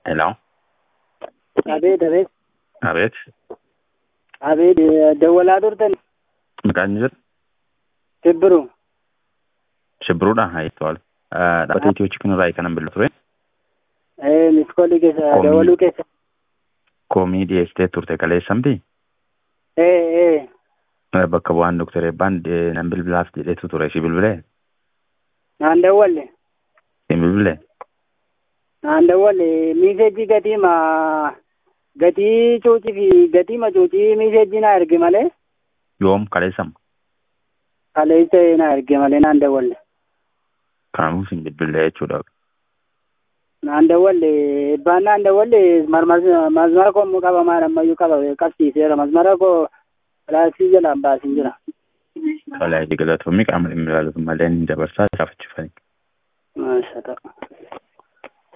Hello. Abeet, abeet, Abeet. abeet, dawwalaa turtan Maqaan jiru Shibbiru. Shibbiruudha. Haayittool. Dhaabbata Itiyoo Chikinirraa kanan bilbilu ture. Miskoolii keessa Koomii. dawwaluu keessa. Koomii dhiyeessitee turte kaleessamti. Bakka bu'aan Dr. Eebbaan nan bilbilaaf jedhetu ture. Si bilbilee? Naan dawwalle. Si bilbilee? Naan dawwalle miiseejii gatii cuucii fi gatii macuucii miiseejii naa erge malee. Yoom kaleessam? Kaleessa naa erge malee naan dawwalle. Kanaafuu sin bilbilee jechuudha. Naan dawwalle Eebbaan naan dawwalle masmara koo immoo qabamaa ammayyuu qabsiiseera. Masmara koo pilaastii jalaan baasin jira. Tolaa galatoomii qaama dhimmi ilaaluuf malee ni dabarsaa isaaf achi fani. Maasha ta'u.